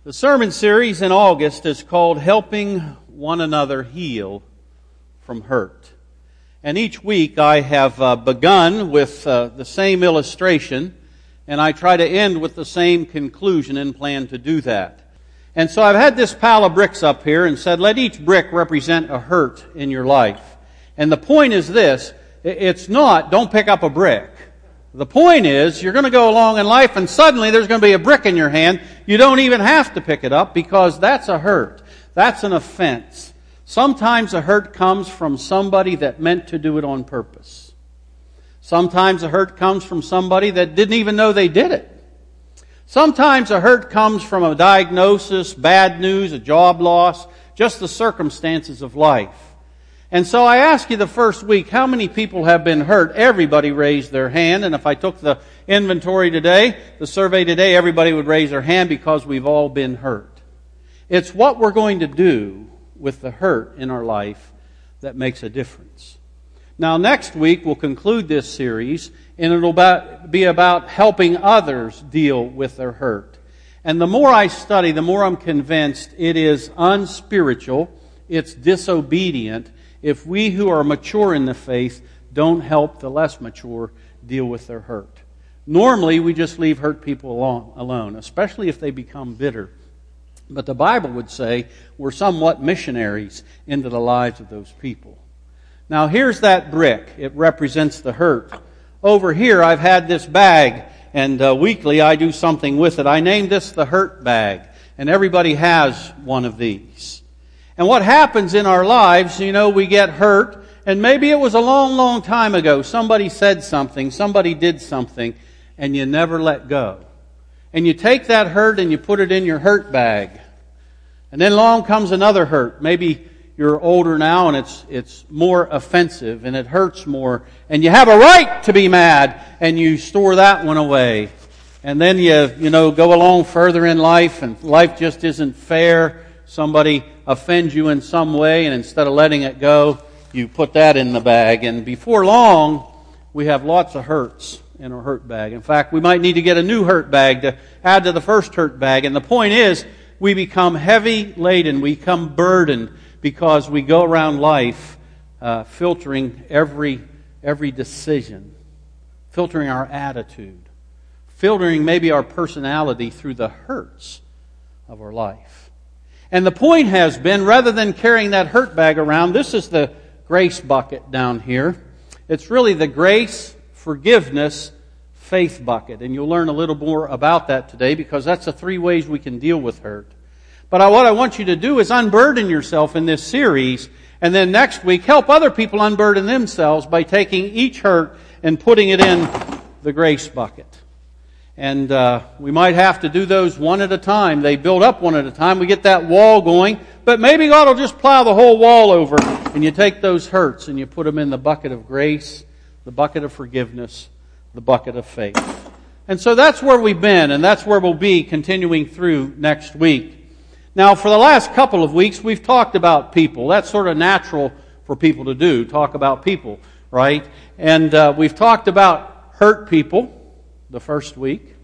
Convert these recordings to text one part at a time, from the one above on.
The sermon series in August is called Helping One Another Heal from Hurt. And each week I have begun with the same illustration, and I try to end with the same conclusion and plan to do that. And so I've had this pile of bricks up here and said, let each brick represent a hurt in your life. And the point is this, it's not, don't pick up a brick. The point is, you're going to go along in life and suddenly there's going to be a brick in your hand. You don't even have to pick it up because that's a hurt. That's an offense. Sometimes a hurt comes from somebody that meant to do it on purpose. Sometimes a hurt comes from somebody that didn't even know they did it. Sometimes a hurt comes from a diagnosis, bad news, a job loss, just the circumstances of life. And so I ask you the first week, how many people have been hurt? Everybody raised their hand. And if I took the inventory today, the survey today, everybody would raise their hand because we've all been hurt. It's what we're going to do with the hurt in our life that makes a difference. Now next week we'll conclude this series and it'll be about helping others deal with their hurt. And the more I study, the more I'm convinced it is unspiritual, it's disobedient, if we who are mature in the faith don't help the less mature deal with their hurt. Normally, we just leave hurt people alone, especially if they become bitter. But the Bible would say we're somewhat missionaries into the lives of those people. Now, here's that brick. It represents the hurt. Over here, I've had this bag, and weekly I do something with it. I named this the hurt bag, and everybody has one of these. And what happens in our lives, we get hurt, and maybe it was a long, long time ago. Somebody said something, somebody did something, and you never let go. And you take that hurt and you put it in your hurt bag. And then along comes another hurt. Maybe you're older now and it's more offensive and it hurts more. And you have a right to be mad, and you store that one away. And then you go along further in life, and life just isn't fair. Somebody offends you in some way, and instead of letting it go, you put that in the bag. And before long, we have lots of hurts in our hurt bag. In fact, we might need to get a new hurt bag to add to the first hurt bag. And the point is, we become heavy laden, we become burdened because we go around life filtering every decision, filtering our attitude, filtering maybe our personality through the hurts of our life. And the point has been, rather than carrying that hurt bag around, this is the grace bucket down here. It's really the grace, forgiveness, faith bucket. And you'll learn a little more about that today because that's the three ways we can deal with hurt. But what I want you to do is unburden yourself in this series, and then next week help other people unburden themselves by taking each hurt and putting it in the grace bucket. And we might have to do those one at a time. They build up one at a time. We get that wall going. But maybe God will just plow the whole wall over. And you take those hurts and you put them in the bucket of grace, the bucket of forgiveness, the bucket of faith. And so that's where we've been, and that's where we'll be continuing through next week. Now, for the last couple of weeks, we've talked about people. That's sort of natural for people to do, talk about people, right? And we've talked about hurt people the first week.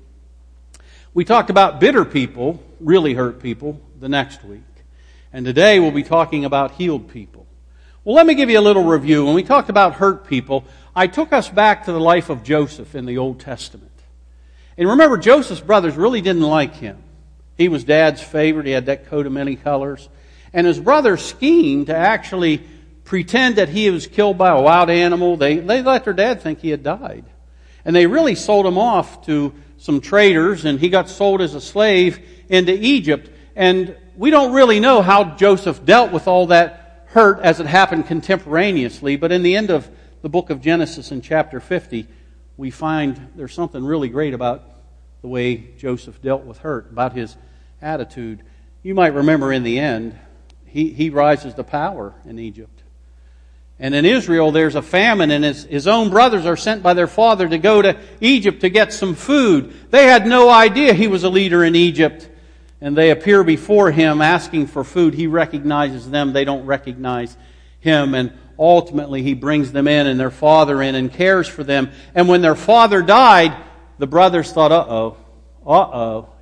We talked about bitter people, really hurt people, the next week. And today we'll be talking about healed people. Well, let me give you a little review. When we talked about hurt people, I took us back to the life of Joseph in the Old Testament. And remember, Joseph's brothers really didn't like him. He was Dad's favorite. He had that coat of many colors. And his brothers schemed to actually pretend that he was killed by a wild animal. They let their dad think he had died. And they really sold him off to some traders, and he got sold as a slave into Egypt. And we don't really know how Joseph dealt with all that hurt as it happened contemporaneously. But in the end of the book of Genesis in chapter 50, we find there's something really great about the way Joseph dealt with hurt, about his attitude. You might remember in the end, he rises to power in Egypt. And in Israel, there's a famine, and his own brothers are sent by their father to go to Egypt to get some food. They had no idea he was a leader in Egypt. And they appear before him asking for food. He recognizes them. They don't recognize him. And ultimately, he brings them in and their father in and cares for them. And when their father died, the brothers thought, uh-oh,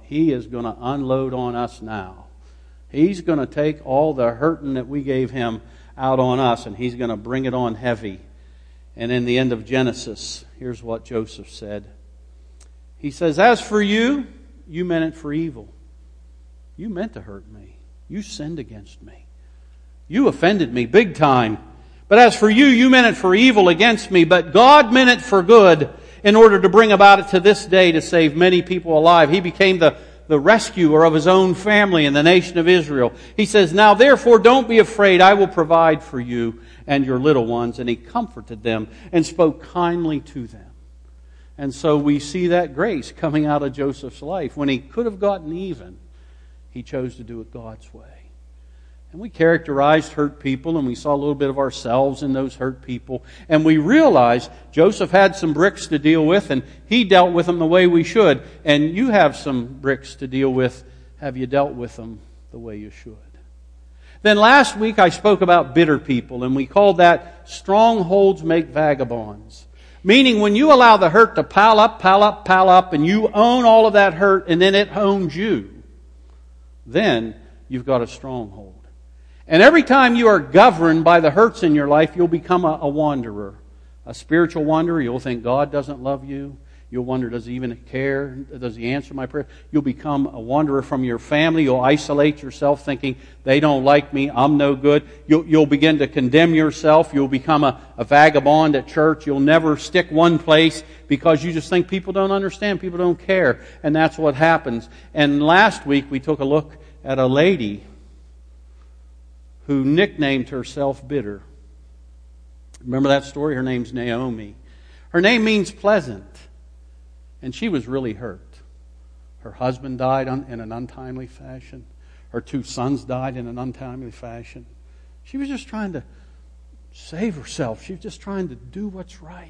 He is going to unload on us now. He's going to take all the hurting that we gave Him out on us, and He's going to bring it on heavy. And in the end of Genesis, here's what Joseph said. He says, "As for you, you meant it for evil. You meant to hurt me. You sinned against me. You offended me big time. But as for you, you meant it for evil against me. But God meant it for good in order to bring about it to this day to save many people alive." He became the rescuer of His own family and the nation of Israel. He says, "Now therefore don't be afraid. I will provide for you and your little ones." And He comforted them and spoke kindly to them. And so we see that grace coming out of Joseph's life. When he could have gotten even, he chose to do it God's way. And we characterized hurt people, and we saw a little bit of ourselves in those hurt people. And we realized Joseph had some bricks to deal with, and he dealt with them the way we should. And you have some bricks to deal with. Have you dealt with them the way you should? Then last week I spoke about bitter people, and we called that strongholds make vagabonds. Meaning when you allow the hurt to pile up, and you own all of that hurt, and then it owns you, then you've got a stronghold. And every time you are governed by the hurts in your life, you'll become a wanderer, a spiritual wanderer. You'll think God doesn't love you. You'll wonder, does He even care? Does He answer my prayer? You'll become a wanderer from your family. You'll isolate yourself thinking, they don't like me, I'm no good. You'll begin to condemn yourself. You'll become a vagabond at church. You'll never stick one place because you just think people don't understand, people don't care. And that's what happens. And last week we took a look at a lady who nicknamed herself Bitter. Remember that story? Her name's Naomi. Her name means pleasant. And she was really hurt. Her husband died in an untimely fashion. Her 2 sons died in an untimely fashion. She was just trying to save herself. She was just trying to do what's right.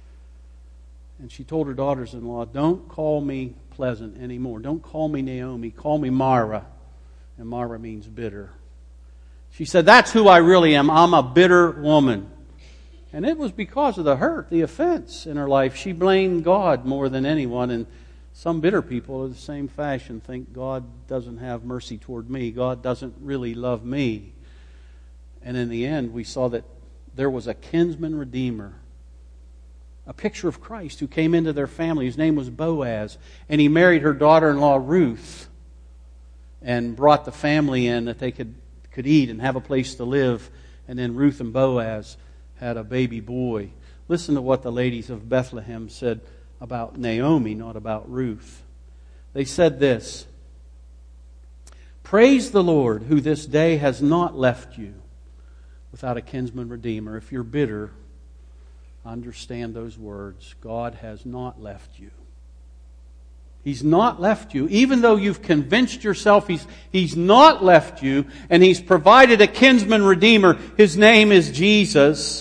And she told her daughters-in-law, "Don't call me pleasant anymore. Don't call me Naomi. Call me Mara." And Mara means bitter. She said, "That's who I really am. I'm a bitter woman." And it was because of the hurt, the offense in her life. She blamed God more than anyone. And some bitter people of the same fashion think God doesn't have mercy toward me. God doesn't really love me. And in the end, we saw that there was a kinsman redeemer, a picture of Christ who came into their family. His name was Boaz. And he married her daughter-in-law Ruth and brought the family in that they could eat and have a place to live. And then Ruth and Boaz had a baby boy. Listen to what the ladies of Bethlehem said about Naomi, not about Ruth. They said this: "Praise the Lord, who this day has not left you without a kinsman redeemer." If you're bitter, understand those words. God has not left you. He's not left you. Even though you've convinced yourself He's not left you, and He's provided a kinsman redeemer. His name is Jesus.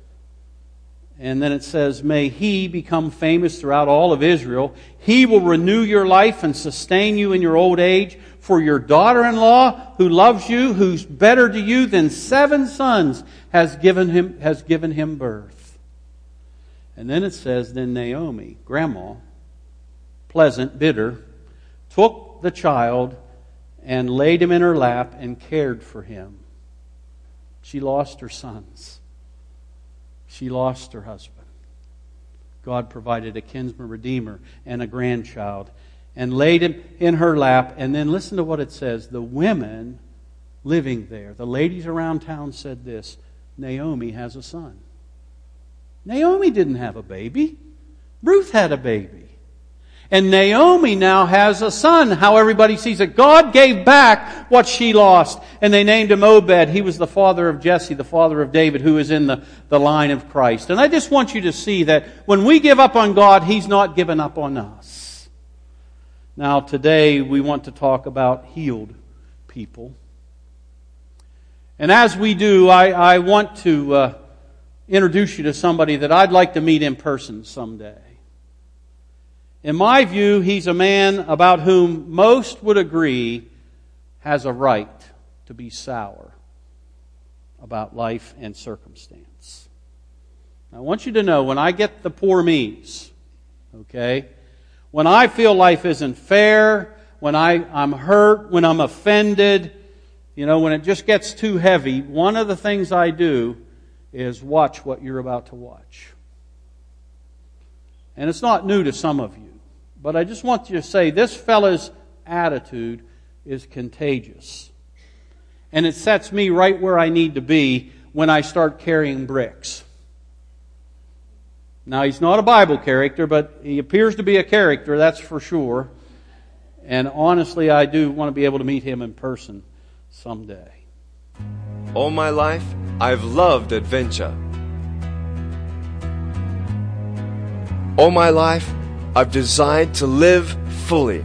And then it says, "May He become famous throughout all of Israel. He will renew your life and sustain you in your old age. For your daughter-in-law, who loves you, who's better to you than 7 sons, has given him birth." And then it says, then Naomi, grandma, pleasant, bitter, took the child and laid him in her lap and cared for him. She lost her sons. She lost her husband. God provided a kinsman redeemer and a grandchild and laid him in her lap. And then listen to what it says. The women living there, the ladies around town said this: "Naomi has a son." Naomi didn't have a baby. Ruth had a baby. And Naomi now has a son. How everybody sees it. God gave back what she lost. And they named him Obed. He was the father of Jesse, the father of David, who is in the line of Christ. And I just want you to see that when we give up on God, He's not given up on us. Now today we want to talk about healed people. And as we do, I want to introduce you to somebody that I'd like to meet in person someday. In my view, he's a man about whom most would agree has a right to be sour about life and circumstance. Now, I want you to know, when I get the poor me's, okay, when I feel life isn't fair, when I'm hurt, when I'm offended, when it just gets too heavy, one of the things I do is watch what you're about to watch. And it's not new to some of you, but I just want you to say this fella's attitude is contagious. And it sets me right where I need to be when I start carrying bricks. Now, he's not a Bible character, but he appears to be a character, that's for sure. And honestly, I do want to be able to meet him in person someday. All my life, I've loved adventure. All my life, I've desired to live fully.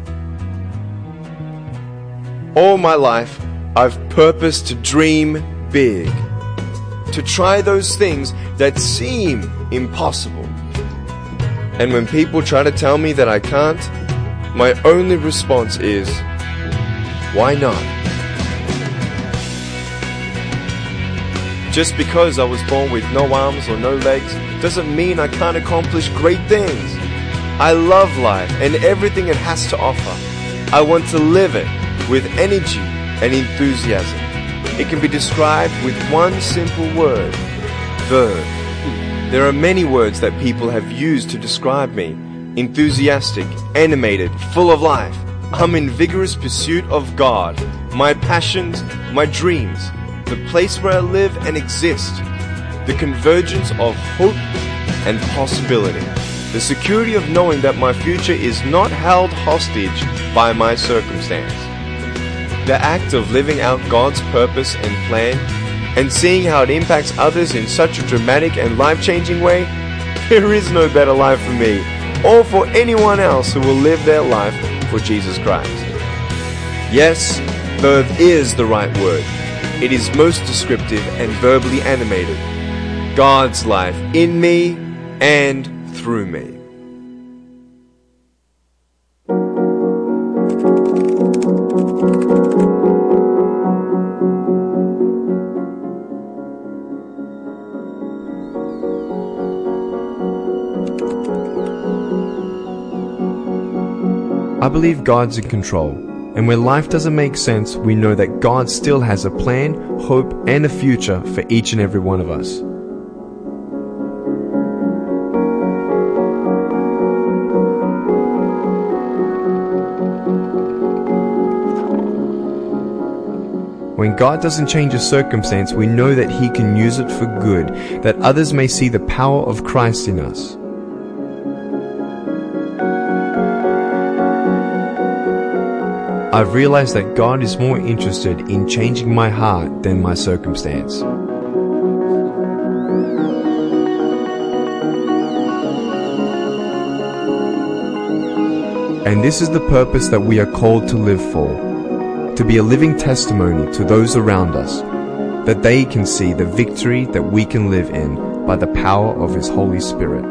All my life, I've purposed to dream big, to try those things that seem impossible. And when people try to tell me that I can't, my only response is, why not? Just because I was born with no arms or no legs doesn't mean I can't accomplish great things. I love life and everything it has to offer. I want to live it with energy and enthusiasm. It can be described with one simple word: verve. There are many words that people have used to describe me: enthusiastic, animated, full of life. I'm in vigorous pursuit of God, my passions, my dreams, the place where I live and exist, the convergence of hope and possibility, the security of knowing that my future is not held hostage by my circumstance. The act of living out God's purpose and plan and seeing how it impacts others in such a dramatic and life-changing way, there is no better life for me or for anyone else who will live their life for Jesus Christ. Yes, verve is the right word. It is most descriptive and verbally animated. God's life in me and through me. I believe God's in control, and where life doesn't make sense, we know that God still has a plan, hope, and a future for each and every one of us. When God doesn't change a circumstance, we know that He can use it for good, that others may see the power of Christ in us. I've realized that God is more interested in changing my heart than my circumstance. And this is the purpose that we are called to live for, to be a living testimony to those around us, that they can see the victory that we can live in by the power of His Holy Spirit.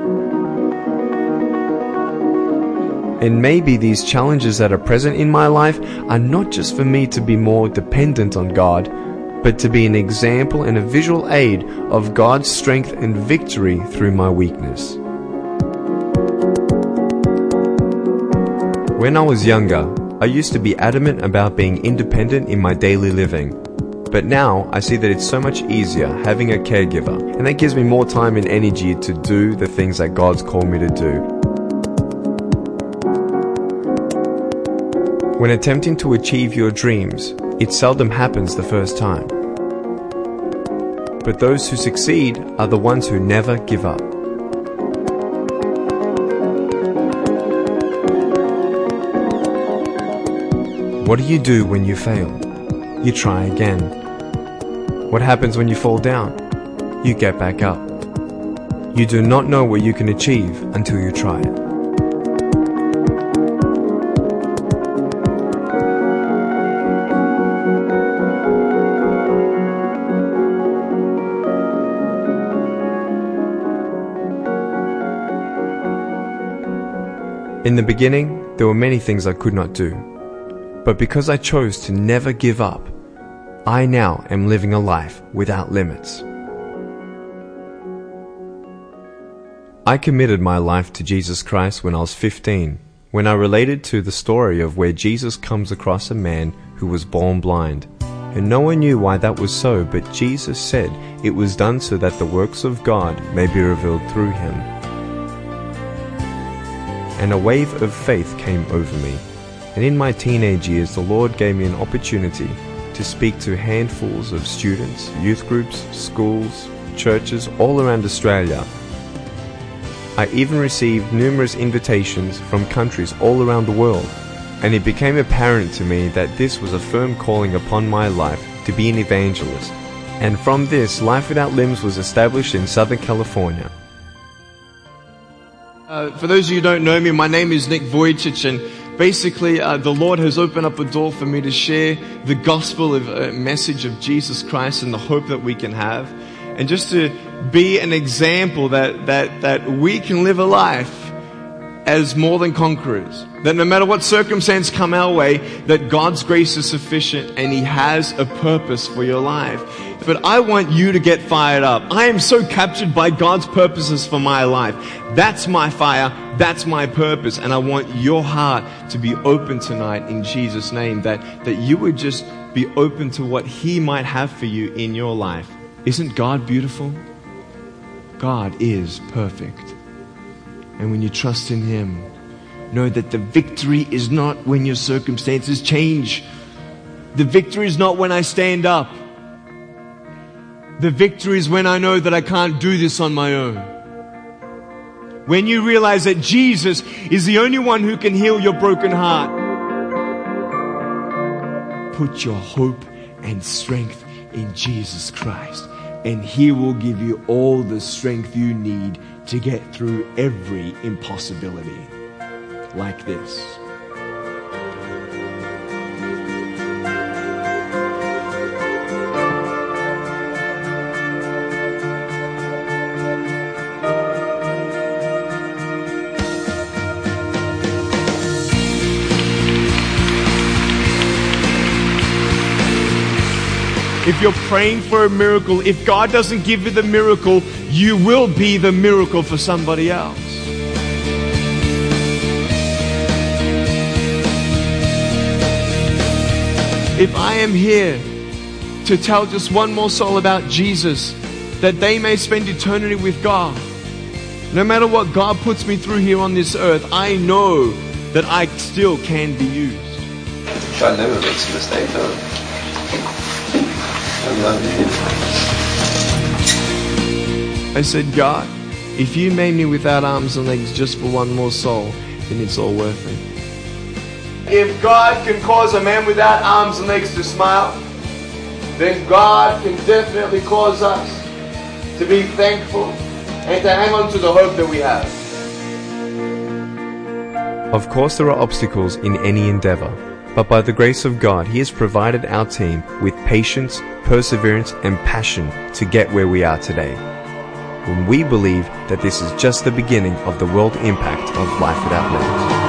And maybe these challenges that are present in my life are not just for me to be more dependent on God, but to be an example and a visual aid of God's strength and victory through my weakness. When I was younger, I used to be adamant about being independent in my daily living. But now I see that it's so much easier having a caregiver, and that gives me more time and energy to do the things that God's called me to do. When attempting to achieve your dreams, it seldom happens the first time. But those who succeed are the ones who never give up. What do you do when you fail? You try again. What happens when you fall down? You get back up. You do not know what you can achieve until you try it. In the beginning, there were many things I could not do. But because I chose to never give up, I now am living a life without limits. I committed my life to Jesus Christ when I was 15, when I related to the story of where Jesus comes across a man who was born blind. And no one knew why that was so, but Jesus said it was done so that the works of God may be revealed through him. And a wave of faith came over me. And in my teenage years, the Lord gave me an opportunity to speak to handfuls of students, youth groups, schools, churches all around Australia. I even received numerous invitations from countries all around the world, and it became apparent to me that this was a firm calling upon my life to be an evangelist. And from this, Life Without Limbs was established in Southern California. For those of you who don't know me, my name is Nick Vujicic, and basically the Lord has opened up a door for me to share the gospel of message of Jesus Christ and the hope that we can have, and just to be an example that we can live a life as more than conquerors. That no matter what circumstance come our way, that God's grace is sufficient and He has a purpose for your life. But I want you to get fired up. I am so captured by God's purposes for my life. That's my fire. That's my purpose. And I want your heart to be open tonight in Jesus' name. That you would just be open to what He might have for you in your life. Isn't God beautiful? God is perfect. And when you trust in Him, know that the victory is not when your circumstances change. The victory is not when I stand up. The victory is when I know that I can't do this on my own. When you realize that Jesus is the only one who can heal your broken heart. Put your hope and strength in Jesus Christ, and He will give you all the strength you need to get through every impossibility like this. If you're praying for a miracle, if God doesn't give you the miracle, you will be the miracle for somebody else. If I am here to tell just one more soul about Jesus, that they may spend eternity with God, no matter what God puts me through here on this earth, I know that I still can be used. God never makes a mistake, though. I said, God, if you made me without arms and legs just for one more soul, then it's all worth it. If God can cause a man without arms and legs to smile, then God can definitely cause us to be thankful and to hang on to the hope that we have. Of course, there are obstacles in any endeavor, but by the grace of God, He has provided our team with patience, perseverance, and passion to get where we are today. When we believe that this is just the beginning of the world impact of Life Without Limbs.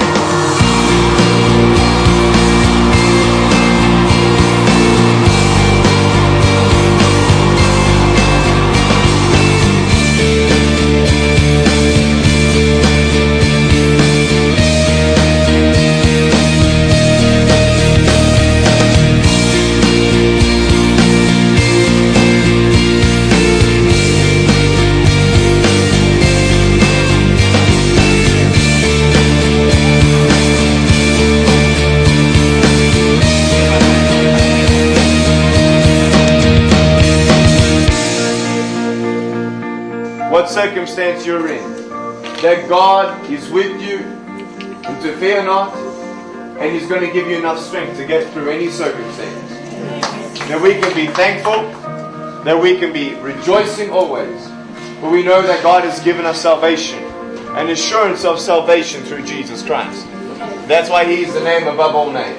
What circumstance you're in, that God is with you, and to fear not, and He's going to give you enough strength to get through any circumstance. That we can be thankful, that we can be rejoicing always, for we know that God has given us salvation, an assurance of salvation through Jesus Christ. That's why He is the name above all names.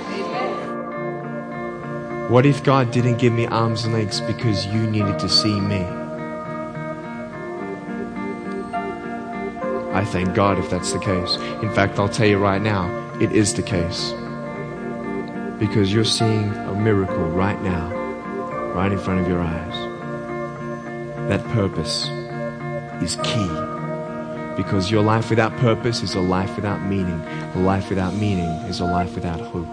What if God didn't give me arms and legs because you needed to see me? I thank God if that's the case. In fact, I'll tell you right now, it is the case. Because you're seeing a miracle right now, right in front of your eyes. That purpose is key. Because your life without purpose is a life without meaning. A life without meaning is a life without hope.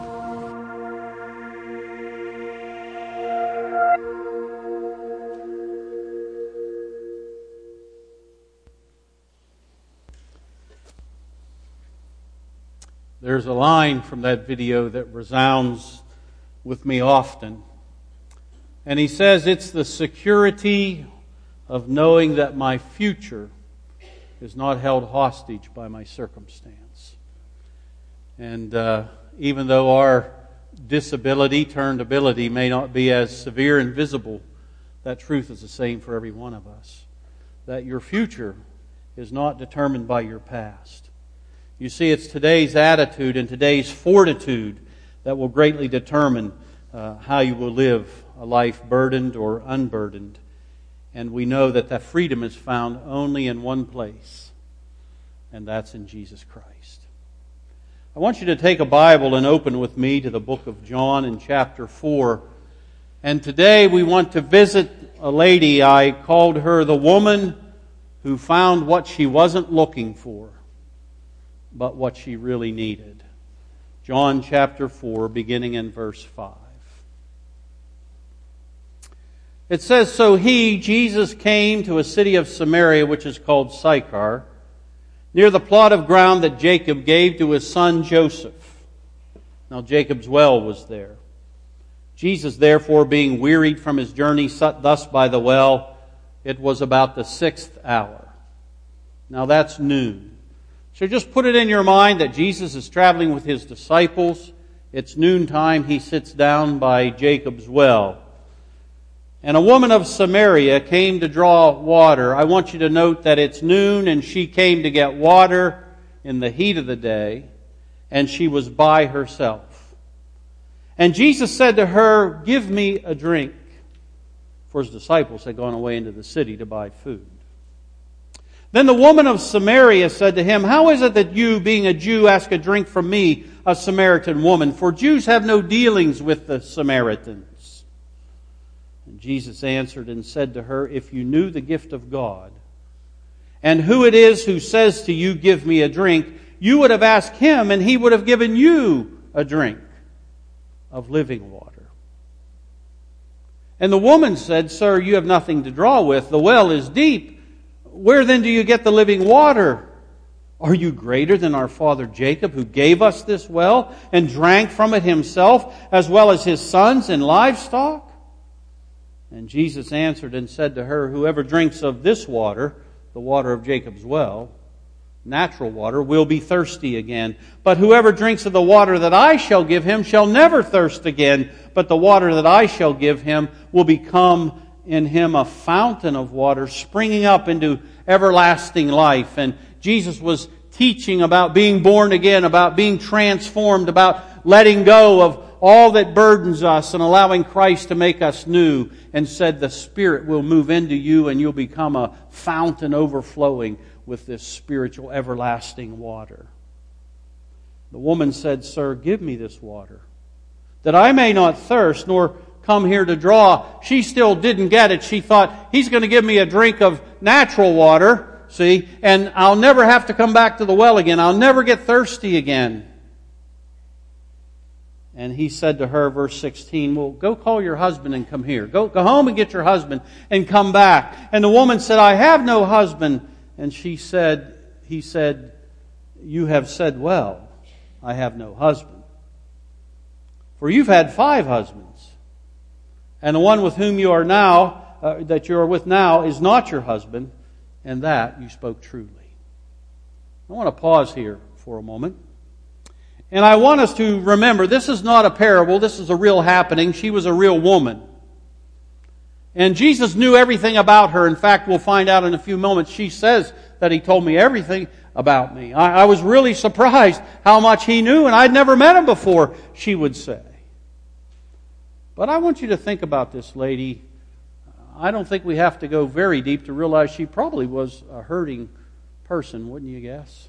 There's a line from that video that resounds with me often. And he says, it's the security of knowing that my future is not held hostage by my circumstance. And even though our disability turned ability may not be as severe and visible, that truth is the same for every one of us. That your future is not determined by your past. You see, it's today's attitude and today's fortitude that will greatly determine how you will live a life burdened or unburdened. And we know that that freedom is found only in one place, and that's in Jesus Christ. I want you to take a Bible and open with me to the book of John in chapter 4. And today we want to visit a lady. I called her the woman who found what she wasn't looking for, but what she really needed. John chapter 4, beginning in verse 5. It says, so he, Jesus, came to a city of Samaria, which is called Sychar, near the plot of ground that Jacob gave to his son Joseph. Now Jacob's well was there. Jesus, therefore, being wearied from his journey, sat thus by the well. It was about the 6th hour. Now that's noon. So just put it in your mind that Jesus is traveling with his disciples. It's noontime. He sits down by Jacob's well. And a woman of Samaria came to draw water. I want you to note that it's noon and she came to get water in the heat of the day, and she was by herself. And Jesus said to her, give me a drink. For his disciples had gone away into the city to buy food. Then the woman of Samaria said to him, how is it that you, being a Jew, ask a drink from me, a Samaritan woman? For Jews have no dealings with the Samaritans. And Jesus answered and said to her, if you knew the gift of God, and who it is who says to you, give me a drink, you would have asked him, and he would have given you a drink of living water. And the woman said, sir, you have nothing to draw with. The well is deep. Where then do you get the living water? Are you greater than our father Jacob, who gave us this well and drank from it himself, as well as his sons and livestock? And Jesus answered and said to her, whoever drinks of this water, the water of Jacob's well, natural water, will be thirsty again. But whoever drinks of the water that I shall give him shall never thirst again. But the water that I shall give him will become in him a fountain of water springing up into everlasting life. And Jesus was teaching about being born again, about being transformed, about letting go of all that burdens us and allowing Christ to make us new, and said the Spirit will move into you and you'll become a fountain overflowing with this spiritual everlasting water. The woman said, sir, give me this water, that I may not thirst, nor come here to draw. She still didn't get it. She thought, he's going to give me a drink of natural water, see, and I'll never have to come back to the well again. I'll never get thirsty again. And he said to her, verse 16, well, go call your husband and come here. Go home and get your husband and come back. And the woman said, I have no husband. And he said, you have said well, I have no husband. For you've had 5 husbands. And the one with whom you are now, that you are with now, is not your husband, and that you spoke truly. I want to pause here for a moment. And I want us to remember, this is not a parable, this is a real happening. She was a real woman. And Jesus knew everything about her. In fact, we'll find out in a few moments, she says that He told me everything about me. I was really surprised how much He knew, and I'd never met Him before, she would say. But I want you to think about this lady. I don't think we have to go very deep to realize she probably was a hurting person, wouldn't you guess?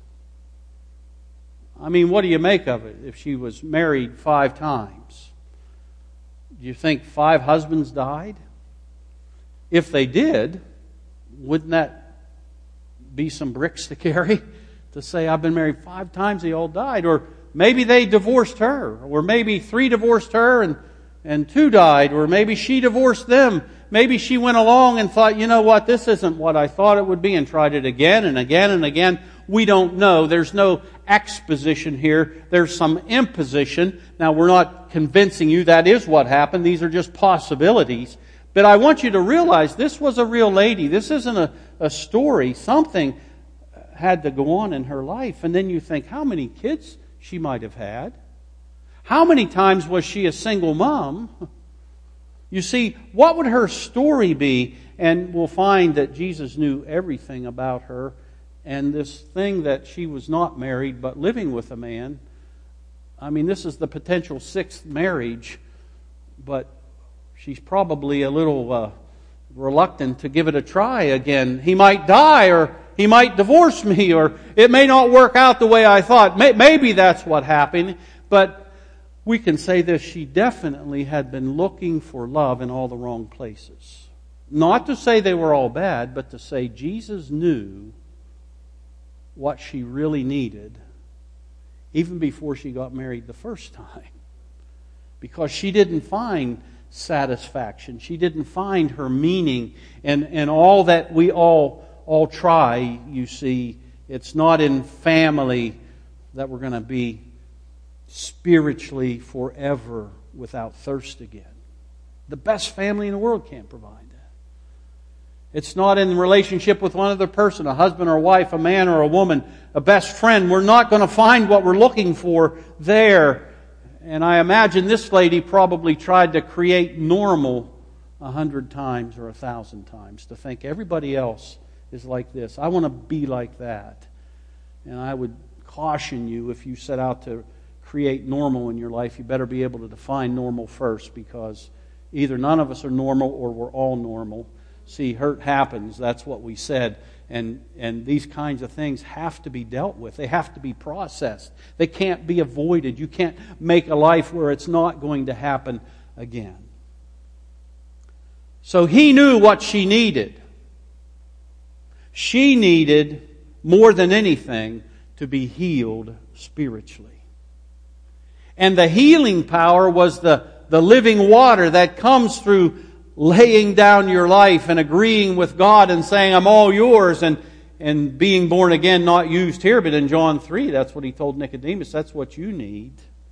I mean, what do you make of it if she was married 5 times? Do you think 5 husbands died? If they did, wouldn't that be some bricks to carry to say, I've been married 5 times, they all died. Or maybe they divorced her. Or maybe 3 divorced her and 2 died. Or maybe she divorced them. Maybe she went along and thought, you know what, this isn't what I thought it would be, and tried it again and again and again. We don't know. There's no exposition here. There's some imposition. Now, we're not convincing you that is what happened. These are just possibilities. But I want you to realize this was a real lady. This isn't a story. Something had to go on in her life. And then you think, how many kids she might have had? How many times was she a single mom? You see, what would her story be? And we'll find that Jesus knew everything about her. And this thing that she was not married but living with a man, I mean, this is the potential 6th marriage, but she's probably a little reluctant to give it a try again. He might die, or he might divorce me, or it may not work out the way I thought. Maybe that's what happened, but we can say this: she definitely had been looking for love in all the wrong places. Not to say they were all bad, but to say Jesus knew what she really needed even before she got married the first time. Because she didn't find satisfaction. She didn't find her meaning. And all that we all try, you see, it's not in family that we're going to be spiritually forever without thirst again. The best family in the world can't provide that. It's not in relationship with one other person, a husband or a wife, a man or a woman, a best friend. We're not going to find what we're looking for there. And I imagine this lady probably tried to create normal 100 times or 1,000 times, to think everybody else is like this. I want to be like that. And I would caution you, if you set out to create normal in your life, you better be able to define normal first, because either none of us are normal or we're all normal. See, hurt happens. That's what we said. And these kinds of things have to be dealt with. They have to be processed. They can't be avoided. You can't make a life where it's not going to happen again. So he knew what she needed. She needed, more than anything, to be healed spiritually. And the healing power was the living water that comes through laying down your life and agreeing with God and saying, I'm all yours, and being born again, not used here, but in John 3, that's what he told Nicodemus. That's what you need.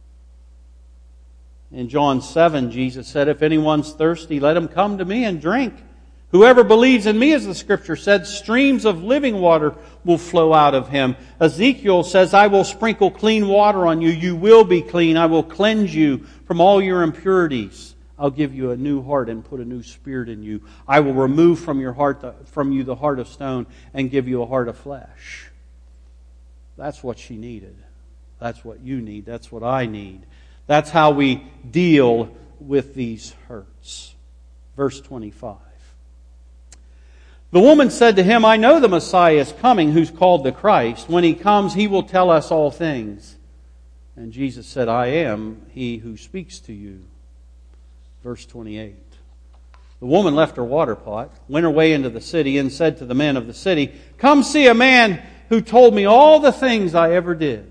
In John 7, Jesus said, if anyone's thirsty, let him come to me and drink. Whoever believes in me, as the Scripture said, streams of living water will flow out of him. Ezekiel says, I will sprinkle clean water on you. You will be clean. I will cleanse you from all your impurities. I'll give you a new heart and put a new spirit in you. I will remove from you the heart of stone and give you a heart of flesh. That's what she needed. That's what you need. That's what I need. That's how we deal with these hurts. Verse 25. The woman said to him, I know the Messiah is coming, who's called the Christ. When he comes, he will tell us all things. And Jesus said, I am he who speaks to you. Verse 28. The woman left her water pot, went her way into the city, and said to the men of the city, come see a man who told me all the things I ever did.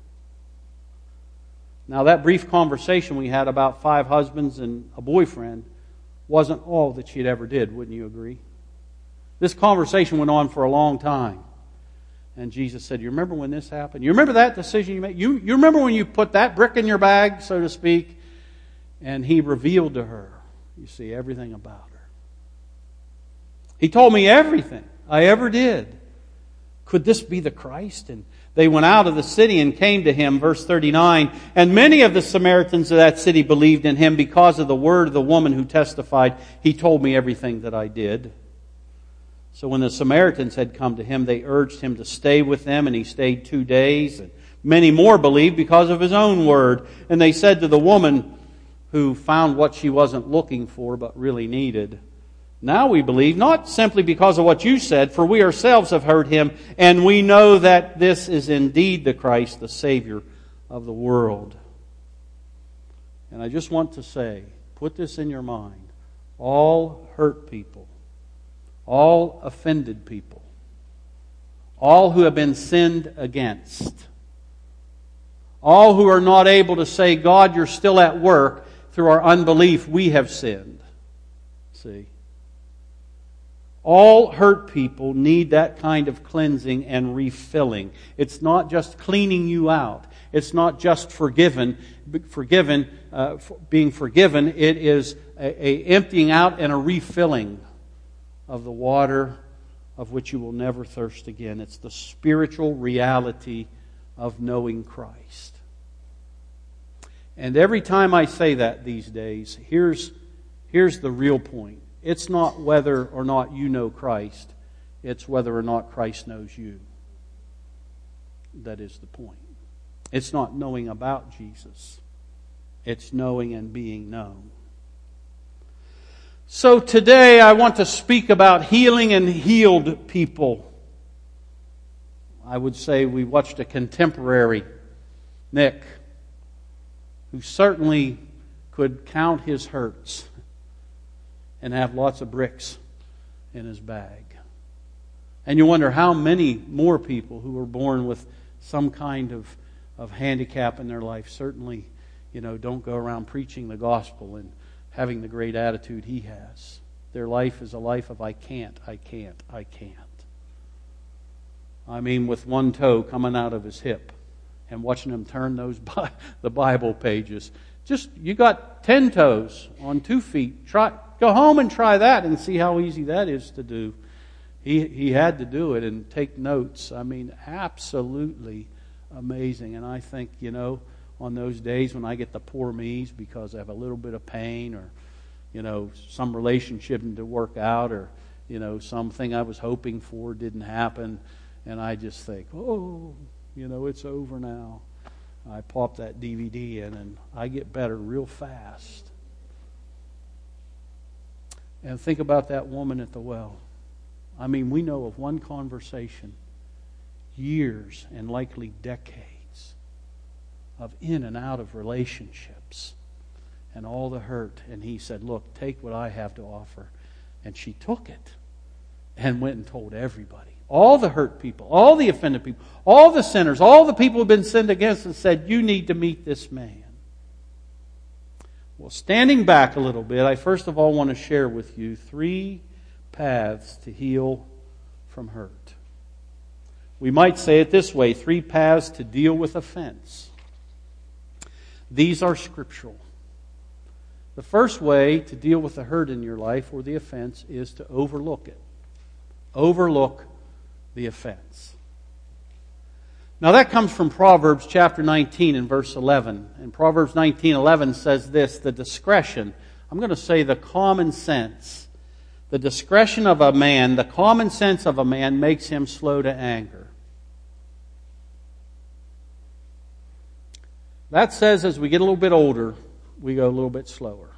Now, that brief conversation we had about 5 husbands and a boyfriend wasn't all that she'd ever did, wouldn't you agree? This conversation went on for a long time. And Jesus said, you remember when this happened? You remember that decision you made? You remember when you put that brick in your bag, so to speak? And he revealed to her, you see, everything about her. He told me everything I ever did. Could this be the Christ? And they went out of the city and came to him, verse 39. And many of the Samaritans of that city believed in him because of the word of the woman who testified, he told me everything that I did. So when the Samaritans had come to him, they urged him to stay with them, and he stayed 2 days. And many more believed because of his own word. And they said to the woman, who found what she wasn't looking for but really needed, now we believe, not simply because of what you said, for we ourselves have heard him, and we know that this is indeed the Christ, the Savior of the world. And I just want to say, put this in your mind, all hurt people, all offended people, All who have been sinned against. All who are not able to say, God, you're still at work. Through our unbelief, we have sinned. See? All hurt people need that kind of cleansing and refilling. It's not just cleaning you out. It's not just being forgiven. It is a emptying out and a refilling of the water of which you will never thirst again. It's the spiritual reality of knowing Christ. And every time I say that these days, here's the real point. It's not whether or not you know Christ. It's whether or not Christ knows you. That is the point. It's not knowing about Jesus. It's knowing and being known. So today I want to speak about healing and healed people. I would say we watched a contemporary, Nick, who certainly could count his hurts and have lots of bricks in his bag. And you wonder how many more people who were born with some kind of handicap in their life certainly, don't go around preaching the gospel and having the great attitude he has. Their life is a life of I can't. I mean, with one toe coming out of his hip and watching him turn the Bible pages. You got 10 toes on 2 feet. Go home and try that and see how easy that is to do. He had to do it and take notes. I mean, absolutely amazing. And I think, on those days when I get the poor me's because I have a little bit of pain or, some relationship to work out or, something I was hoping for didn't happen. And I just think, it's over now. I pop that DVD in and I get better real fast. And think about that woman at the well. I mean, we know of one conversation, years and likely decades of in and out of relationships and all the hurt. And he said, look, take what I have to offer. And she took it and went and told everybody. All the hurt people, all the offended people, all the sinners, all the people who have been sinned against, and said, you need to meet this man. Well, standing back a little bit, I first of all want to share with you 3 paths to heal from hurt. We might say it this way, 3 paths to deal with offense. These are scriptural. The first way to deal with the hurt in your life or the offense is to overlook it. Overlook the offense. Now that comes from Proverbs chapter 19 and verse 11. And Proverbs 19:11 says this, the discretion, I'm going to say the common sense, the discretion of a man, the common sense of a man makes him slow to anger. That says as we get a little bit older, we go a little bit slower.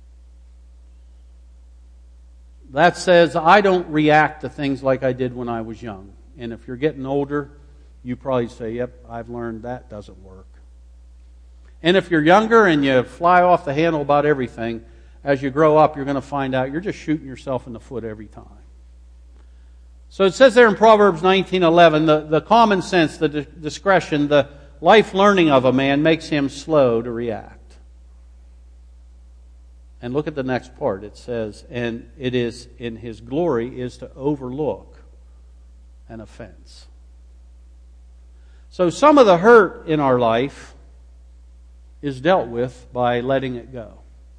That says I don't react to things like I did when I was young. And if you're getting older, you probably say, yep, I've learned that doesn't work. And if you're younger and you fly off the handle about everything, as you grow up, you're going to find out you're just shooting yourself in the foot every time. So it says there in Proverbs 19:11, the common sense, the discretion, the life learning of a man makes him slow to react. And look at the next part. It says, and it is in his glory is to overlook an offense. So some of the hurt in our life is dealt with by letting it go.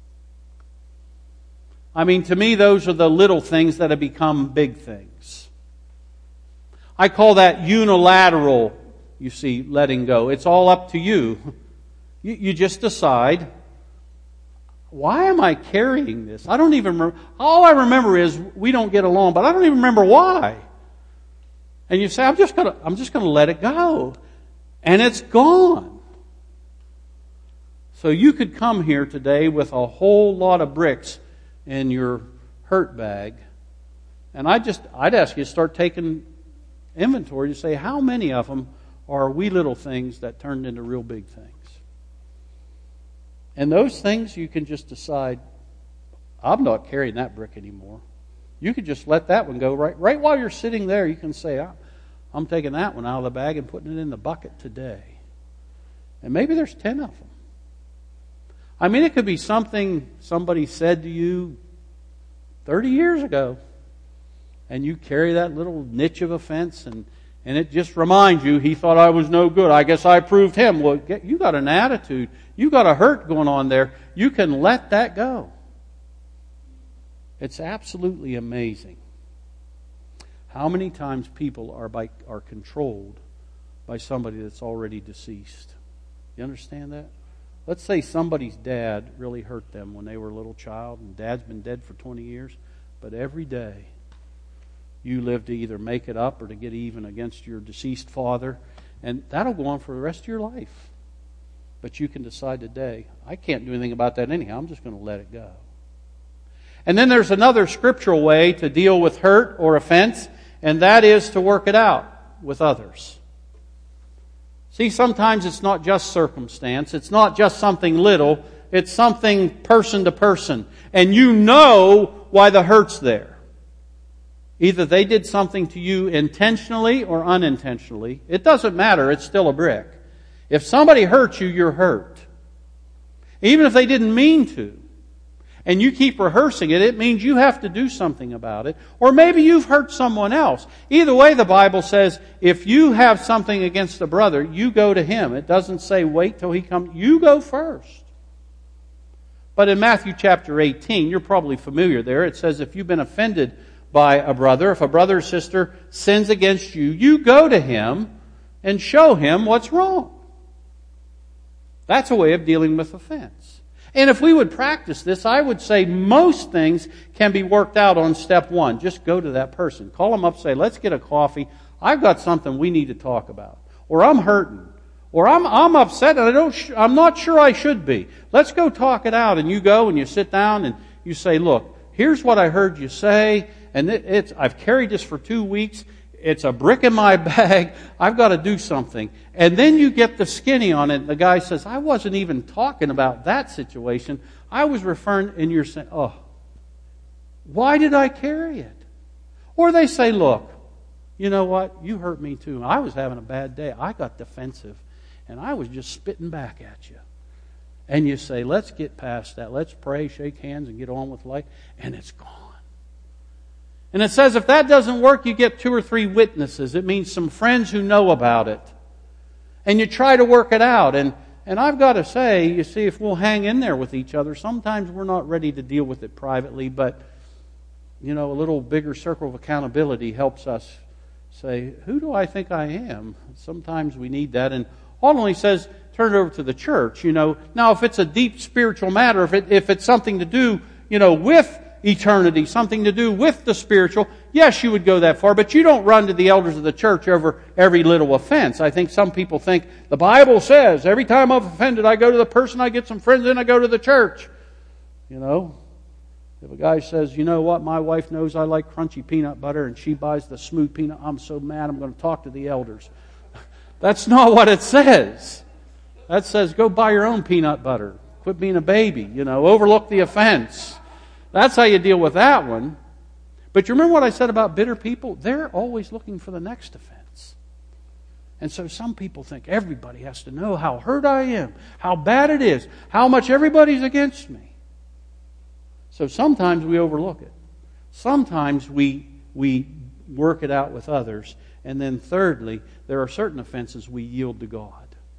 I mean, to me, those are the little things that have become big things. I call that unilateral, you see, letting go. It's all up to you. You just decide, why am I carrying this? I don't even remember. All I remember is we don't get along, but I don't even remember why. And you say, I'm just gonna let it go. And it's gone. So you could come here today with a whole lot of bricks in your hurt bag. And I'd ask you to start taking inventory to say, how many of them are wee little things that turned into real big things? And those things you can just decide, I'm not carrying that brick anymore. You could just let that one go right while you're sitting there. You can say, I'm taking that one out of the bag and putting it in the bucket today. And maybe there's 10 of them. I mean, it could be something somebody said to you 30 years ago. And you carry that little niche of offense, and it just reminds you, he thought I was no good. I guess I proved him. Well, you got an attitude. You got a hurt going on there. You can let that go. It's absolutely amazing how many times people are controlled by somebody that's already deceased. You understand that? Let's say somebody's dad really hurt them when they were a little child, and dad's been dead for 20 years, but every day you live to either make it up or to get even against your deceased father. And that'll go on for the rest of your life. But you can decide today, I can't do anything about that anyhow. I'm just going to let it go. And then there's another scriptural way to deal with hurt or offense, and that is to work it out with others. See, sometimes it's not just circumstance. It's not just something little. It's something person to person. And you know why the hurt's there. Either they did something to you intentionally or unintentionally. It doesn't matter. It's still a brick. If somebody hurts you, you're hurt. Even if they didn't mean to. And you keep rehearsing it, it means you have to do something about it. Or maybe you've hurt someone else. Either way, the Bible says, if you have something against a brother, you go to him. It doesn't say wait till he comes. You go first. But in Matthew chapter 18, you're probably familiar there. It says if you've been offended by a brother, if a brother or sister sins against you, you go to him and show him what's wrong. That's a way of dealing with offense. And if we would practice this, I would say most things can be worked out on step one. Just go to that person. Call them up, say, let's get a coffee. I've got something we need to talk about. Or I'm hurting. Or I'm upset and I'm not sure I should be. Let's go talk it out. And you go and you sit down and you say, look, here's what I heard you say. And I've carried this for 2 weeks. It's a brick in my bag. I've got to do something. And then you get the skinny on it. And the guy says, I wasn't even talking about that situation. I was referring, and you're saying, oh, why did I carry it? Or they say, look, you know what? You hurt me too. I was having a bad day. I got defensive. And I was just spitting back at you. And you say, let's get past that. Let's pray, shake hands, and get on with life. And it's gone. And it says if that doesn't work, you get 2 or 3 witnesses. It means some friends who know about it. And you try to work it out. And I've got to say, you see, if we'll hang in there with each other, sometimes we're not ready to deal with it privately, but, you know, a little bigger circle of accountability helps us say, who do I think I am? Sometimes we need that. And Paul only says, turn it over to the church, you know. Now, if it's a deep spiritual matter, if it's something to do, you know, with eternity, something to do with the spiritual, yes, you would go that far, but you don't run to the elders of the church over every little offense. I think some people think the Bible says every time I'm offended, I go to the person, I get some friends, then I go to the church. You know, if a guy says, you know what, my wife knows I like crunchy peanut butter and she buys the smooth peanut, I'm so mad I'm going to talk to the elders. That's not what it says. That says go buy your own peanut butter. Quit being a baby, you know, overlook the offense. That's how you deal with that one. But you remember what I said about bitter people? They're always looking for the next offense. And so some people think everybody has to know how hurt I am, how bad it is, how much everybody's against me. So sometimes we overlook it. Sometimes we work it out with others. And then thirdly, there are certain offenses we yield to God.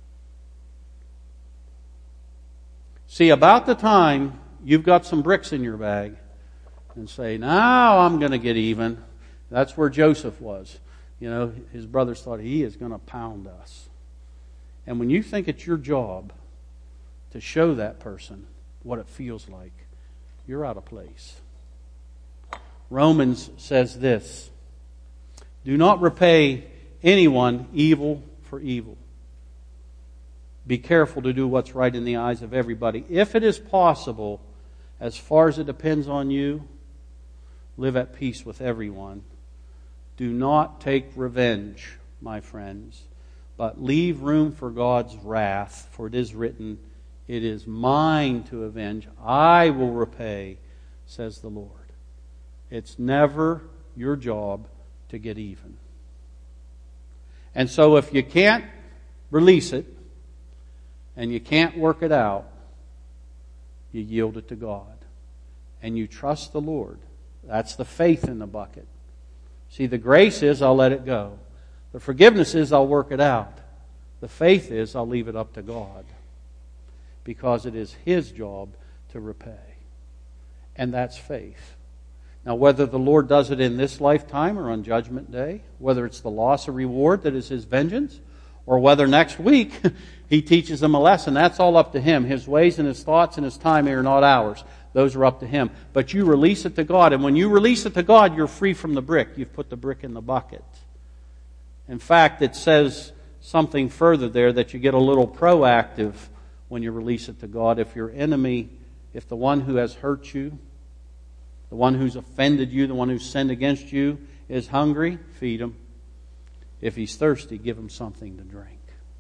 See, about the time you've got some bricks in your bag and say, now I'm going to get even. That's where Joseph was. You know, his brothers thought he is going to pound us. And when you think it's your job to show that person what it feels like, you're out of place. Romans says this, do not repay anyone evil for evil. Be careful to do what's right in the eyes of everybody. If it is possible, as far as it depends on you, live at peace with everyone. Do not take revenge, my friends, but leave room for God's wrath, for it is written, it is mine to avenge. I will repay, says the Lord. It's never your job to get even. And so if you can't release it and you can't work it out, you yield it to God. And you trust the Lord. That's the faith in the bucket. See, the grace is I'll let it go. The forgiveness is I'll work it out. The faith is I'll leave it up to God. Because it is His job to repay. And that's faith. Now, whether the Lord does it in this lifetime or on Judgment Day, whether it's the loss of reward that is His vengeance, or whether next week He teaches them a lesson, that's all up to Him. His ways and His thoughts and His time are not ours. Those are up to Him. But you release it to God, and when you release it to God, you're free from the brick. You've put the brick in the bucket. In fact, it says something further there that you get a little proactive when you release it to God. If your enemy, if the one who has hurt you, the one who's offended you, the one who's sinned against you is hungry, feed him. If he's thirsty, give him something to drink.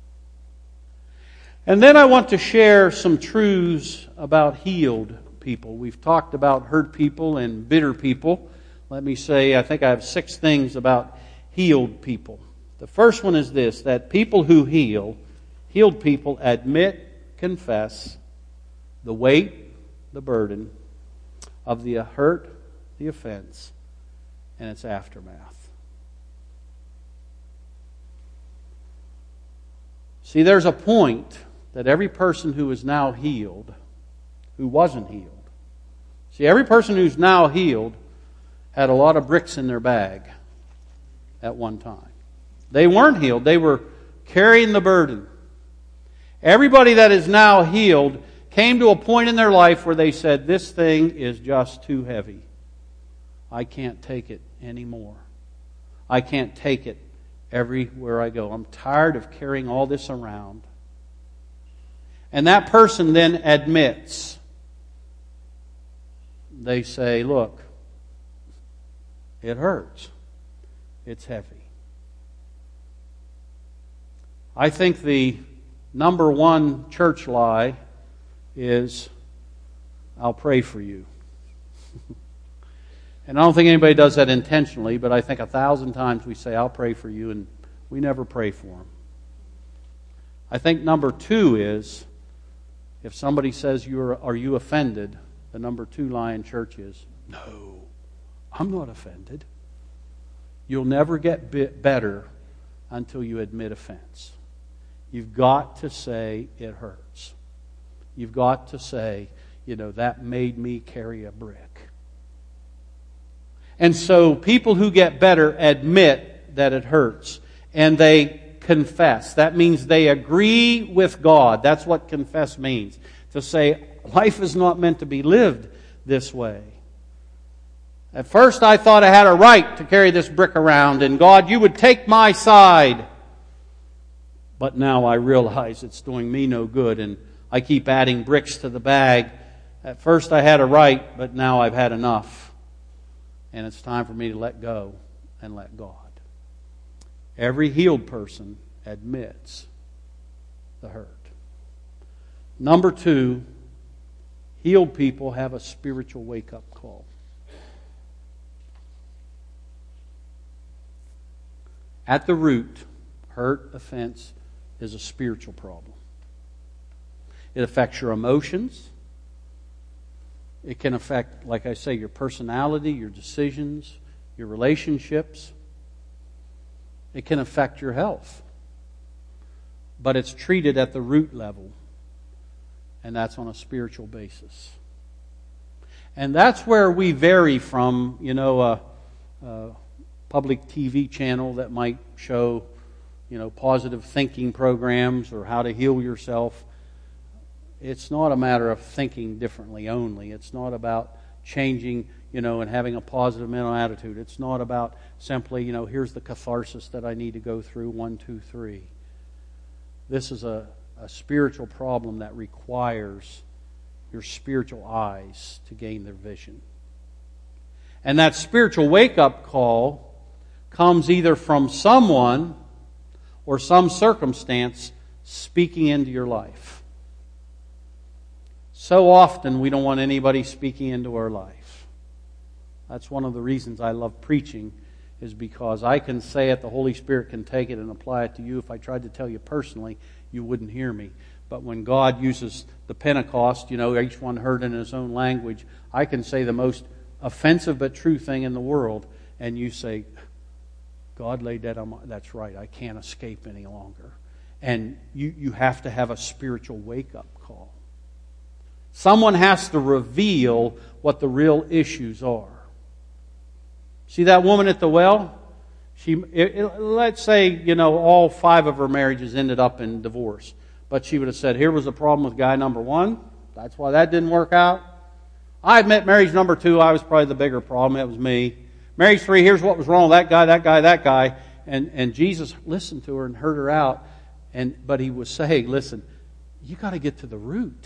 And then I want to share some truths about healed people. We've talked about hurt people and bitter people. Let me say, I think I have 6 things about healed people. The first one is this, that people who healed people admit, confess the weight, the burden of the hurt, the offense, and its aftermath. See, there's a point that every person who is now healed, who wasn't healed. See, every person who's now healed had a lot of bricks in their bag at one time. They weren't healed. They were carrying the burden. Everybody that is now healed came to a point in their life where they said, this thing is just too heavy. I can't take it anymore. I can't take it everywhere I go. I'm tired of carrying all this around. And that person then admits. They say, look, it hurts. It's heavy. I think the number one church lie is, I'll pray for you. And I don't think anybody does that intentionally, but I think 1,000 times we say, I'll pray for you, and we never pray for them. I think number 2 is, if somebody says, are you offended? The number 2 lie in church is, no, I'm not offended. You'll never get better until you admit offense. You've got to say it hurts. You've got to say, that made me carry a brick. And so people who get better admit that it hurts. And they confess. That means they agree with God. That's what confess means. To say, life is not meant to be lived this way. At first I thought I had a right to carry this brick around, and God, you would take my side. But now I realize it's doing me no good, and I keep adding bricks to the bag. At first I had a right, but now I've had enough. And it's time for me to let go and let God. Every healed person admits the hurt. Number 2, healed people have a spiritual wake-up call. At the root, hurt, offense is a spiritual problem. It affects your emotions. It can affect, like I say, your personality, your decisions, your relationships. It can affect your health. But it's treated at the root level. And that's on a spiritual basis. And that's where we vary from, a public TV channel that might show, positive thinking programs or how to heal yourself. It's not a matter of thinking differently only. It's not about changing, and having a positive mental attitude. It's not about simply, here's the catharsis that I need to go through, 1, 2, 3. This is a spiritual problem that requires your spiritual eyes to gain their vision. And that spiritual wake-up call comes either from someone or some circumstance speaking into your life. So often we don't want anybody speaking into our life. That's one of the reasons I love preaching, is because I can say it, the Holy Spirit can take it and apply it to you. If I tried to tell you personally, you wouldn't hear me. But when God uses the Pentecost, each one heard in his own language, I can say the most offensive but true thing in the world, and you say, God laid that on my... That's right, I can't escape any longer. And you have to have a spiritual wake-up call. Someone has to reveal what the real issues are. See that woman at the well? Let's say, all 5 of her marriages ended up in divorce. But she would have said, here was the problem with guy number 1. That's why that didn't work out. I admit marriage number 2, I was probably the bigger problem. It was me. Marriage 3, here's what was wrong with that guy. And Jesus listened to her and heard her out. But he was saying, listen, you got to get to the root.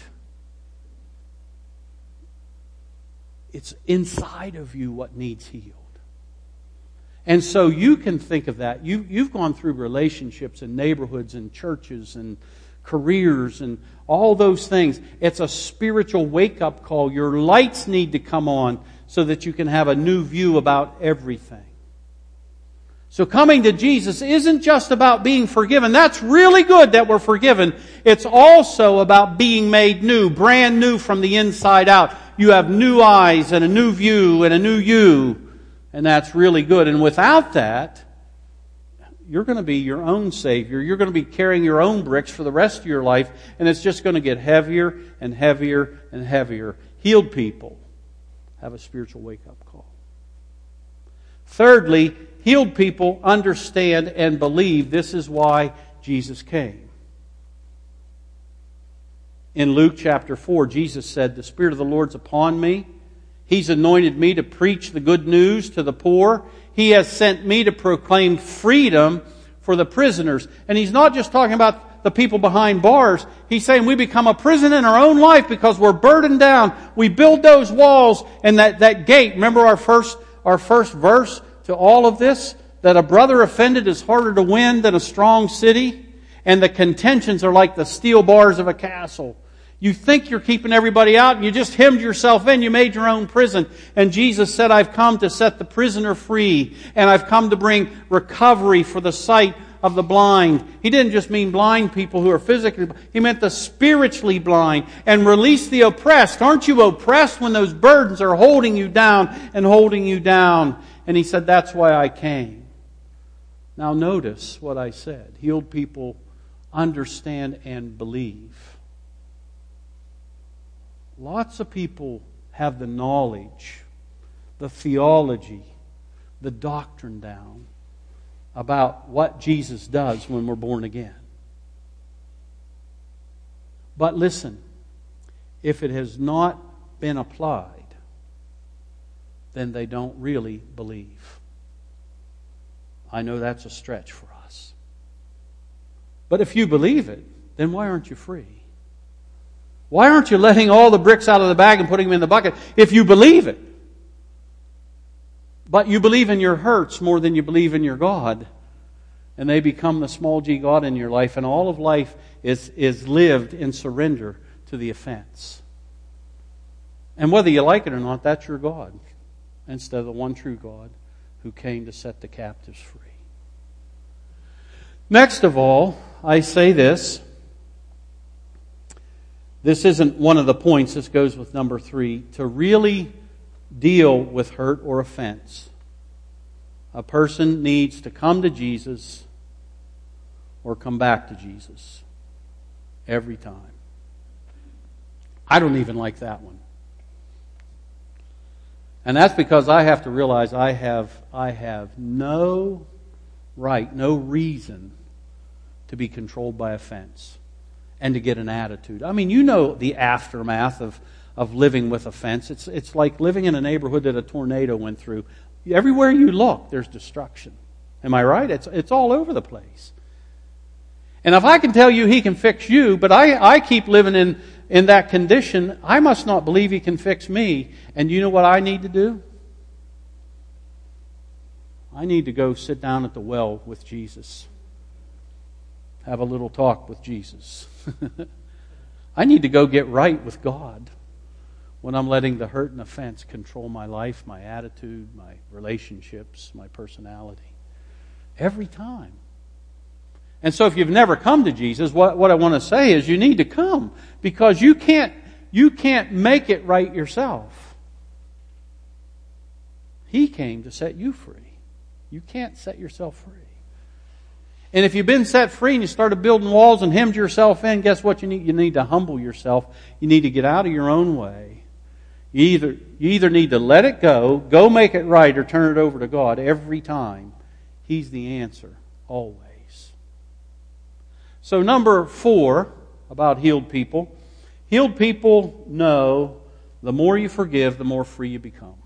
It's inside of you what needs healed. And so you can think of that. You've gone through relationships and neighborhoods and churches and careers and all those things. It's a spiritual wake-up call. Your lights need to come on so that you can have a new view about everything. So coming to Jesus isn't just about being forgiven. That's really good that we're forgiven. It's also about being made new, brand new from the inside out. You have new eyes and a new view and a new you. And that's really good. And without that, you're going to be your own Savior. You're going to be carrying your own bricks for the rest of your life. And it's just going to get heavier and heavier and heavier. Healed people have a spiritual wake-up call. Thirdly, healed people understand and believe this is why Jesus came. In Luke chapter 4, Jesus said, the Spirit of the Lord's upon me. He's anointed me to preach the good news to the poor. He has sent me to proclaim freedom for the prisoners. And He's not just talking about the people behind bars. He's saying we become a prison in our own life because we're burdened down. We build those walls and that gate. Remember our first verse to all of this? That a brother offended is harder to win than a strong city. And the contentions are like the steel bars of a castle. You think you're keeping everybody out and you just hemmed yourself in. You made your own prison. And Jesus said, I've come to set the prisoner free. And I've come to bring recovery for the sight of the blind. He didn't just mean blind people who are physically blind. He meant the spiritually blind. And release the oppressed. Aren't you oppressed when those burdens are holding you down and holding you down? And He said, that's why I came. Now notice what I said. Healed people understand and believe. Lots of people have the knowledge, the theology, the doctrine down about what Jesus does when we're born again. But listen, if it has not been applied, then they don't really believe. I know that's a stretch for us. But if you believe it, then why aren't you free? Why aren't you letting all the bricks out of the bag and putting them in the bucket if you believe it? But you believe in your hurts more than you believe in your God. And they become the small g God in your life. And all of life is lived in surrender to the offense. And whether you like it or not, that's your God. Instead of the one true God who came to set the captives free. Next of all, I say this. This isn't one of the points. This goes with number 3. To really deal with hurt or offense, a person needs to come to Jesus or come back to Jesus every time. I don't even like that one. And that's because I have to realize I have no right, no reason to be controlled by offense. And to get an attitude. I mean, you know the aftermath of living with offense. It's like living in a neighborhood that a tornado went through. Everywhere you look, there's destruction. Am I right? It's all over the place. And if I can tell you He can fix you, but I keep living in that condition, I must not believe He can fix me. And you know what I need to do? I need to go sit down at the well with Jesus. Have a little talk with Jesus. I need to go get right with God. when I'm letting the hurt and offense control my life, my attitude, my relationships, my personality. Every time. And so if you've never come to Jesus, what I want to say is you need to come, because you can't make it right yourself. He came to set you free. You can't set yourself free. And if you've been set free and you started building walls and hemmed yourself in, guess what you need? You need to humble yourself. You need to get out of your own way. You either need to let it go make it right, or turn it over to God every time. He's the answer, always. So number 4, about healed people. Healed people know the more you forgive, the more free you become.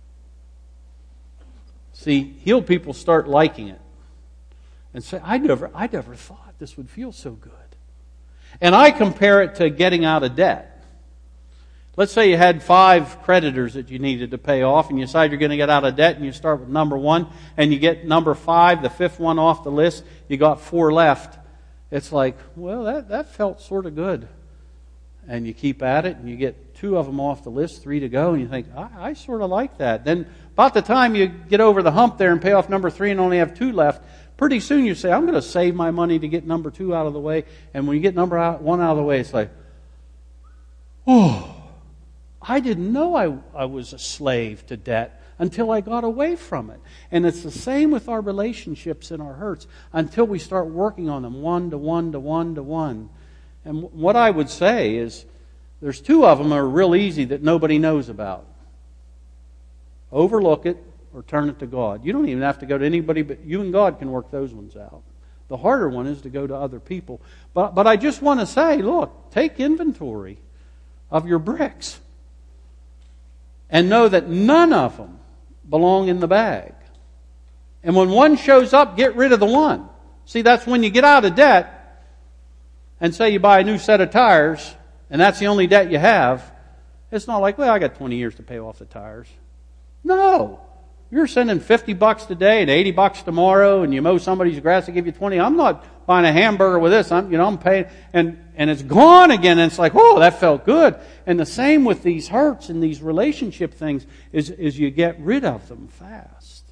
See, healed people start liking it. And say, I never thought this would feel so good. And I compare it to getting out of debt. Let's say you had 5 creditors that you needed to pay off, and you decide you're going to get out of debt, and you start with number 1, and you get number 5, the 5th one off the list, you got 4 left. It's like, well, that felt sort of good. And you keep at it, and you get 2 of them off the list, 3 to go, and you think, I sort of like that. Then about the time you get over the hump there and pay off number 3 and only have 2 left, pretty soon you say, I'm going to save my money to get number 2 out of the way. And when you get number 1 out of the way, it's like, oh, I didn't know I was a slave to debt until I got away from it. And it's the same with our relationships and our hurts until we start working on them one to one to one to one. And what I would say is there's 2 of them that are real easy that nobody knows about. Overlook it or turn it to God. You don't even have to go to anybody, but you and God can work those ones out. The harder one is to go to other people. But I just want to say, look, take inventory of your bricks. And know that none of them belong in the bag. And when one shows up, get rid of the one. See, that's when you get out of debt and say you buy a new set of tires, and that's the only debt you have. It's not like, well, I got 20 years to pay off the tires. No. You're sending $50 today and $80 tomorrow, and you mow somebody's grass to give you 20. I'm not buying a hamburger with this. I'm paying, and it's gone again. And it's like, oh, that felt good. And the same with these hurts and these relationship things is you get rid of them fast.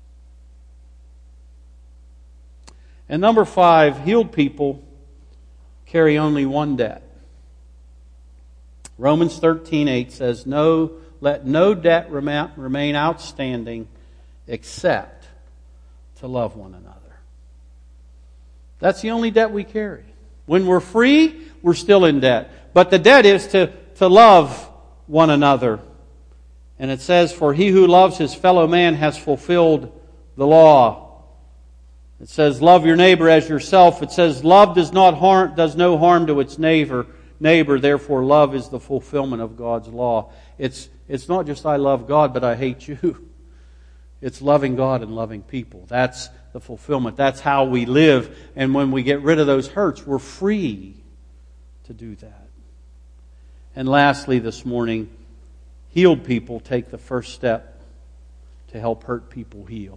And number 5, healed people carry only one debt. Romans 13:8 says, let no debt remain outstanding except to love one another. That's the only debt we carry. When we're free, we're still in debt. But the debt is to love one another. And it says, for he who loves his fellow man has fulfilled the law. It says, love your neighbor as yourself. It says, love does no harm to its neighbor. Therefore, love is the fulfillment of God's law. It's not just I love God, but I hate you. It's loving God and loving people. That's the fulfillment. That's how we live. And when we get rid of those hurts, we're free to do that. And lastly this morning, healed people take the first step to help hurt people heal.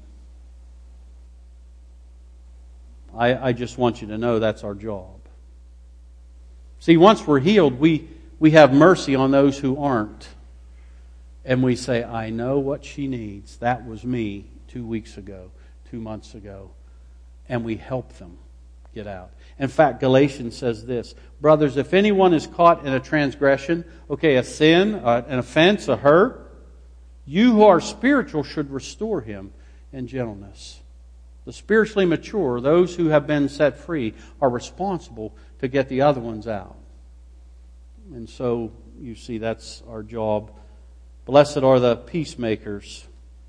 I just want you to know that's our job. See, once we're healed, we have mercy on those who aren't. And we say, I know what she needs. That was me 2 weeks ago, 2 months ago. And we help them get out. In fact, Galatians says this, brothers, if anyone is caught in a transgression, a sin, an offense, a hurt, you who are spiritual should restore him in gentleness. The spiritually mature, those who have been set free, are responsible to get the other ones out. And so, you see, that's our job. Blessed are the peacemakers.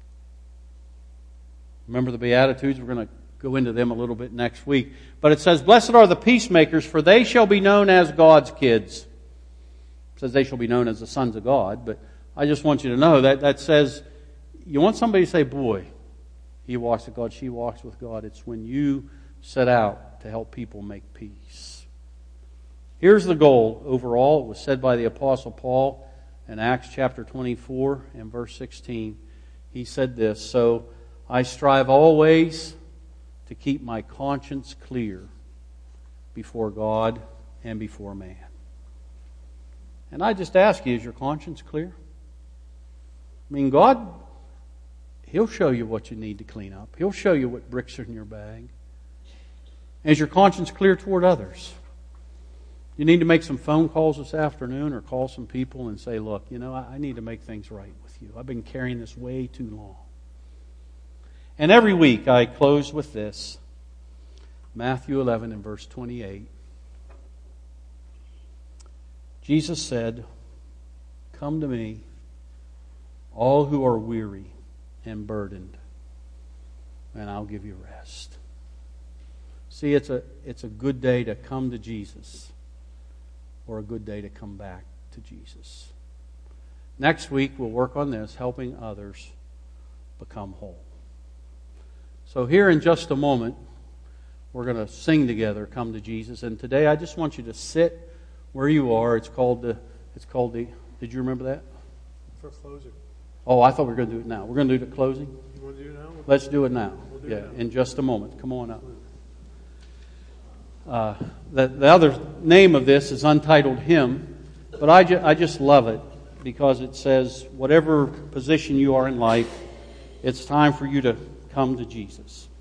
Remember the Beatitudes? We're going to go into them a little bit next week. But it says, blessed are the peacemakers, for they shall be known as God's kids. It says they shall be known as the sons of God. But I just want you to know that says, you want somebody to say, boy, he walks with God, she walks with God. It's when you set out to help people make peace. Here's the goal overall. It was said by the Apostle Paul in Acts chapter 24 and verse 16. He said this, so I strive always to keep my conscience clear before God and before man. And I just ask you, is your conscience clear? I mean, God, He'll show you what you need to clean up. He'll show you what bricks are in your bag. Is your conscience clear toward others? You need to make some phone calls this afternoon or call some people and say, look, I need to make things right with you. I've been carrying this way too long. And every week I close with this. Matthew 11 and verse 28. Jesus said, "Come to me, all who are weary and burdened, and I'll give you rest." See, it's a good day to come to Jesus, or a good day to come back to Jesus. Next week we'll work on this, helping others become whole. So here in just a moment, we're going to sing together, "Come to Jesus." And today I just want you to sit where you are. It's called the, did you remember that? For closing. Oh, I thought we were going to do it now. We're going to do the closing? You want to do it now? Let's do it now. We'll do Yeah, it now. in just a moment. Come on up. The other name of this is Untitled Hymn, but I just love it because it says, whatever position you are in life, it's time for you to come to Jesus.